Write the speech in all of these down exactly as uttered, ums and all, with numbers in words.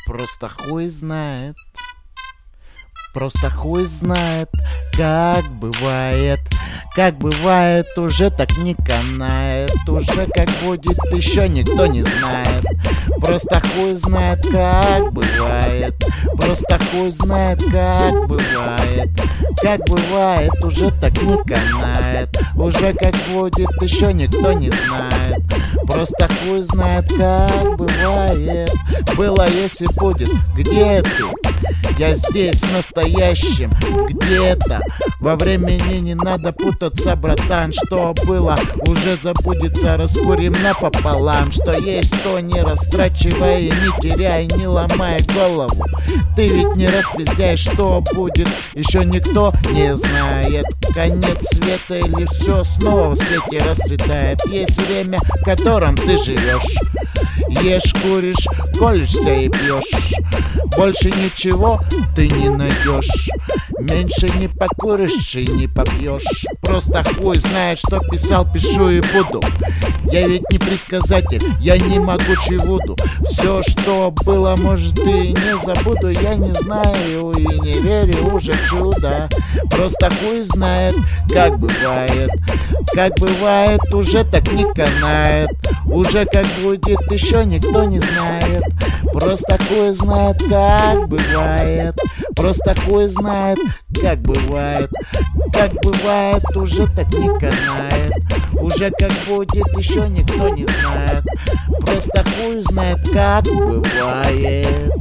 Просто хуй знает, просто хуй знает, как бывает, как бывает, уже так не канает, уже как будет, еще никто не знает. Просто хуй знает, как бывает, просто хуй знает, как бывает, как бывает, уже так не канает, уже как будет, еще никто не знает. Просто хуй знает, как бывает. Было, если будет, где ты? Я здесь настоящим, где-то. Во времени не надо путаться, братан. Что было, уже забудется. Раскурим напополам. Что есть, то не растрачивай, не теряй, не ломай голову. Ты ведь не распиздяй, что будет, еще никто не знает. Конец света или все снова в свете расцветает. Есть время, в котором ты живешь. Ешь, куришь, колешься и пьешь. Больше ничего ты не найдешь. Меньше не покуришь и не попьешь. Просто хуй знает, что писал, пишу и буду. Я ведь не предсказатель, я не могучий Вуду. Все, что было, может, и не забуду. Я не знаю и не верю уже в чудо. Просто хуй знает, как бывает, как бывает, уже так не канает. Уже как будет, еще никто не знает. Просто хуй знает, как бывает, просто хуй знает, как бывает, как бывает, уже так не канает. Уже как будет, еще никто не знает. Просто хуй знает, как бывает,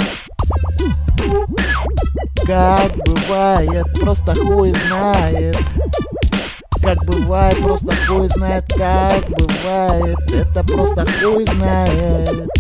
как бывает, просто хуй знает. Как бывает, просто хуй знает, как бывает. Это просто хуй знает.